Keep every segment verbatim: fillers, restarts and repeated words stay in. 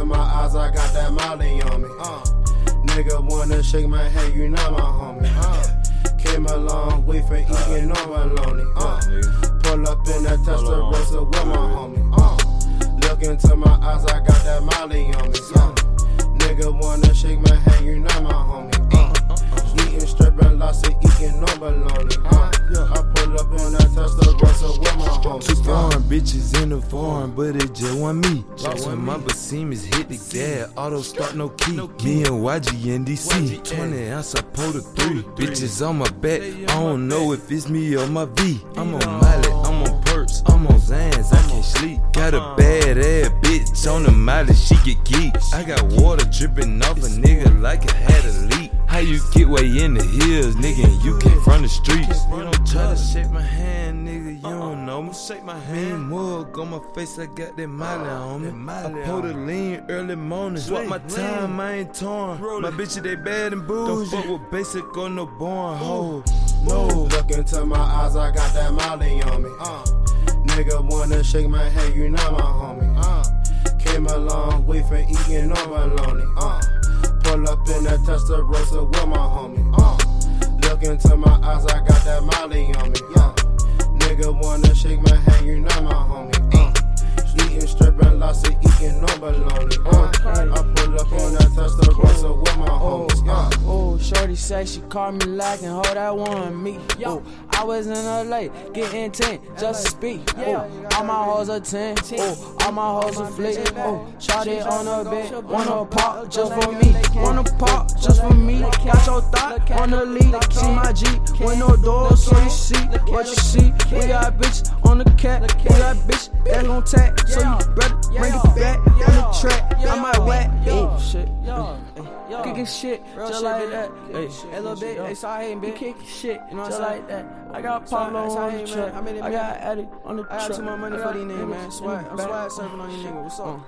my eyes, I got that Molly on me. Uh, nigga wanna shake my hand, you not my homie. Uh, came a long way from eating on bologna. Uh, pull up in that Testarossa with my homie. Uh, look into my eyes, I got that Molly on me. Uh, nigga wanna shake my hand, you not my homie. Uh, eating stripping lots of eating on bologna. Uh, I pull up in that Testarossa with my homies. Two foreign bitches in the foreign, but it just want me. Just when my Bassimis hit the gas, auto start no key. Me and Y G in D C, twenty ounce I pull the three. Bitches on my back, I don't know if it's me or my V. I'm on Miley, I'm on Perks, I'm on Zans, I can't sleep. Got a bad ass bitch on the Miley, she get geeks. I got water dripping off a nigga like it had a leak. How you get way in the hills, nigga, and you came from the streets? You don't try to shake my hand, nigga, you don't know me. Shake my hand, mug on my face, I got that Miley on me. I pulled a lean early morning, swap my time, I ain't torn. My bitches, they bad and bougie. Don't fuck with basic or no born hoe. No. Look into my eyes, I got that Molly on me. Uh, nigga wanna shake my hand, you not my homie. Uh, came a long way from eating on bologna. Uh, pull up in that Testarossa with my homie. Uh, look into my eyes, I got that Molly on me. Uh, nigga wanna shake my hand, you not my homie. Uh, eating stripping lots of eating on bologna. Uh, I pull up in that Testarossa with my homies. Uh, oh, shorty say she called me lacking, hold that one me. Yo, I was in L A, getting ten, just to speak. Oh, all my hoes are ten. Oh, all my hoes are flick. Oh, shorty on a bed, wanna pop just for me. Wanna pop just for me. Got your thought on the lead. See my G with no doors, so you see what you see. We got bitches on the cat, we got bitch that gon' tap. So you better bring it back on the track. I might whack. Oh shit. Kicking shit just like that. Hey, little bit, they saw hating, bitch. Kicking shit just like that. I got Pablo on the track. I got Eddie on the track. I got too much money for these niggas, man. Swag, I'm swag serving on these niggas. What's up?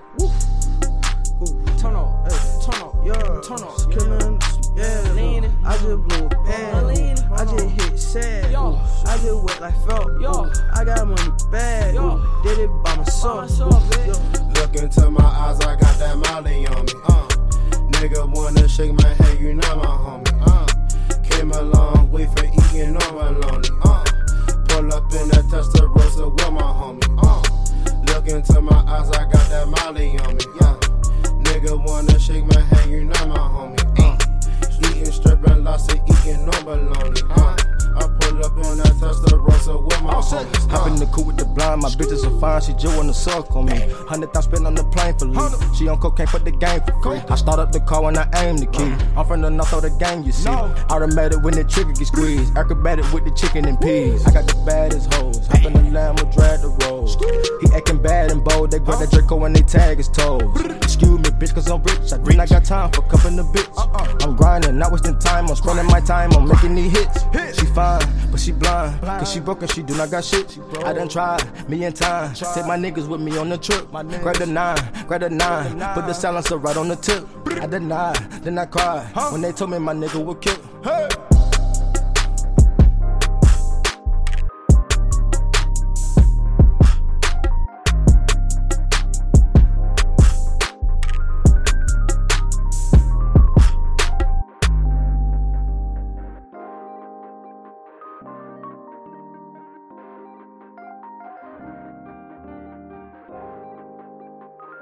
Woo. Turn up, hey, turn up, yeah, turn up, killing, yeah. Leaning. I just blew a pan, I just hit sad, yo. I just wet like felt, yo. I got money bad, yo. Did it by myself, bitch. Look into my eyes, I got that Molly on me. Uh, nigga wanna shake my hand, you not my homie. Uh, came a long way from eating on bologna. Uh, pull up in that Testarossa with my homie. Uh, look into my eyes, I got that Molly on me. Uh, nigga wanna shake my hand, you not my homie. Uh, eating stripping lots of eating on bologna. Uh, I pull up in that Testarossa with my homies. Hop in the coupe with the blind, my bitches are fine, she just wanna suck on me. Hundred thousand spent on the plane for leave. She on cocaine for the game for free. I start up the car when I aim the key. I'm from the north of the gang, you see. Automatic when the trigger gets squeezed. Acrobatic with the chicken and peas. I got the baddest hoes. Hop in the Lambo, drag the road. He acting bad and bold. They grab that Draco when they tag his toes. Excuse me, bitch, cause I'm rich. I do not got time for cupping the bitch. I'm grinding, not wasting time. I'm spending my time on making these hits. She fine, but she blind. Cause she broke and she do not got shit. I done tried, me and time. Take my niggas with me on the trip. Grab the nine, grab the nine. Put the silencer right on the tip. I denied, then I cried. When they told me my nigga would kill.